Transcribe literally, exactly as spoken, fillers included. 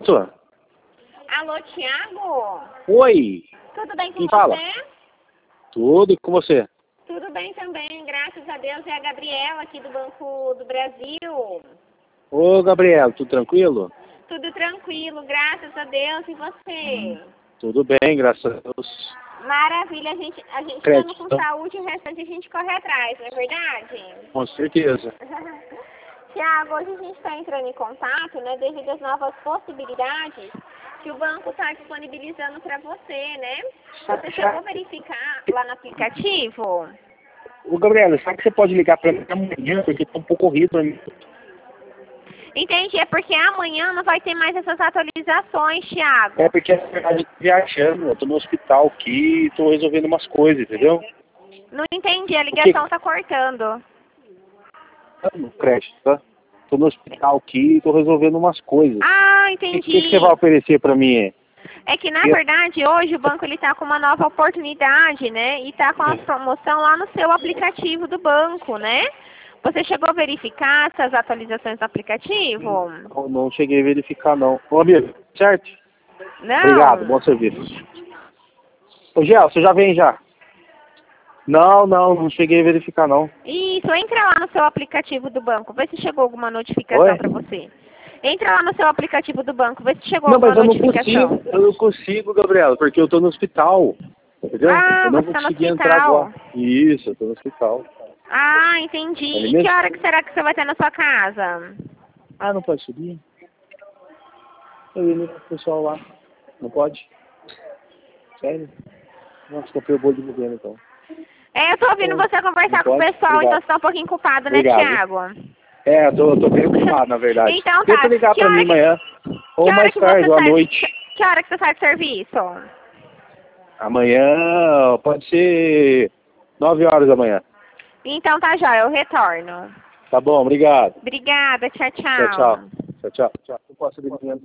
Pronto? Alô, Thiago? Oi. Tudo bem com Quem você? fala? Tudo com você? Tudo bem também, graças a Deus. É a Gabriela aqui do Banco do Brasil. Ô, Gabriela, tudo tranquilo? Tudo tranquilo, graças a Deus. E você? Tudo bem, graças a Deus. Maravilha, a gente, a gente Crédito. estando com saúde, o restante a gente corre atrás, não é verdade? Com certeza. Tiago, hoje a gente está entrando em contato, né, devido às novas possibilidades que o banco está disponibilizando para você, né? Você chegou a verificar lá no aplicativo? Ô, Gabriela, será que você pode ligar para mim amanhã, porque tá um pouco corrido pra mim? Entendi, é porque amanhã não vai ter mais essas atualizações, Thiago. É porque, na verdade, eu tô viajando, eu tô no hospital aqui, tô resolvendo umas coisas, entendeu? Não entendi, a ligação tá cortando. No crédito, tá? Tô no hospital aqui, tô resolvendo umas coisas. Ah, O entendi. que, que você vai oferecer para mim? É que, na verdade, hoje o banco ele tá com uma nova oportunidade, né? E tá com a promoção lá no seu aplicativo do banco, né? Você chegou a verificar essas atualizações do aplicativo? Não, não cheguei a verificar, não. Ô, amigo, certo? Não. Obrigado, bom serviço. Ô, Gel, você já vem já? Não, não, não cheguei a verificar, não. Isso, entra lá no seu aplicativo do banco, vê se chegou alguma notificação para você. Entra lá no seu aplicativo do banco, vê se chegou Não, alguma mas eu não notificação. consigo, eu não consigo, Gabriela, porque eu tô no hospital, entendeu? Ah, eu não você tá no consegui entrar hospital. agora. Isso, eu tô no hospital. Ah, entendi. Ali E mesmo? que hora que será que você vai ter na sua casa? Ah, não pode subir? Eu ia ligar pro pessoal lá. Não pode? Sério? Nossa, comprei o bolo de governo, então. É, eu tô ouvindo você conversar com o pode? pessoal, Obrigado. então você tá um pouquinho culpado, Obrigado. né, Thiago? É, eu tô, eu tô bem ocupado, na verdade. Então tá. Tenta ligar Que pra hora mim que- amanhã. Ou Que hora mais que tarde, você ou à sai? noite. Que, que hora que você sai do serviço? Amanhã pode ser nove horas da manhã. Então tá, jóia, eu retorno. Tá bom, obrigado. Obrigada, tchau, Tchau, tchau. tchau. Tchau, tchau. Tchau. Eu posso ligar amanhã.